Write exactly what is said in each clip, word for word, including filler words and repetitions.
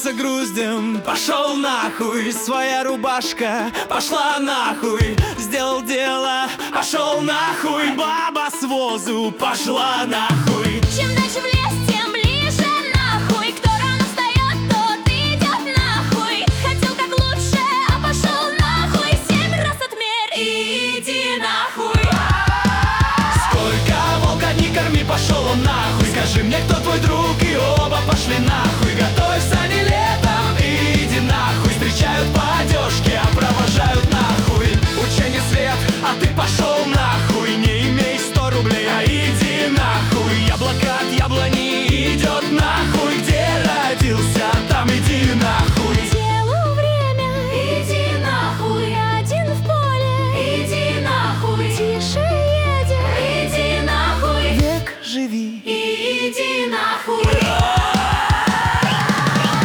Напился груздем, пошел нахуй. Своя рубашка пошла нахуй. Сделал дело, пошел нахуй. Баба с возу пошла нахуй. Чем дальше в лес, тем ближе нахуй. Кто рано встает, тот идет нахуй. Хотел как лучше, а пошел нахуй. Семь раз отмерь и иди нахуй. Сколько волка не корми, пошел он нахуй. Скажи мне, кто твой друг, и оба пошли нахуй. Готовься не летом, и иди нахуй. Встречают по одежке, а провожают нахуй. Учение свет, а ты пошел нахуй. Не имей сто рублей, а иди нахуй. Яблоко от яблони идет нахуй. Где родился, там иди нахуй. Делу время, иди нахуй. Один в поле, иди нахуй. Тише едет, иди нахуй. Век живи, И иди нахуй.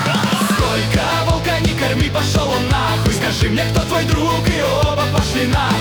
сколько волка не корми, пошел он нахуй. Скажи мне, кто твой друг, и оба пошли нахуй.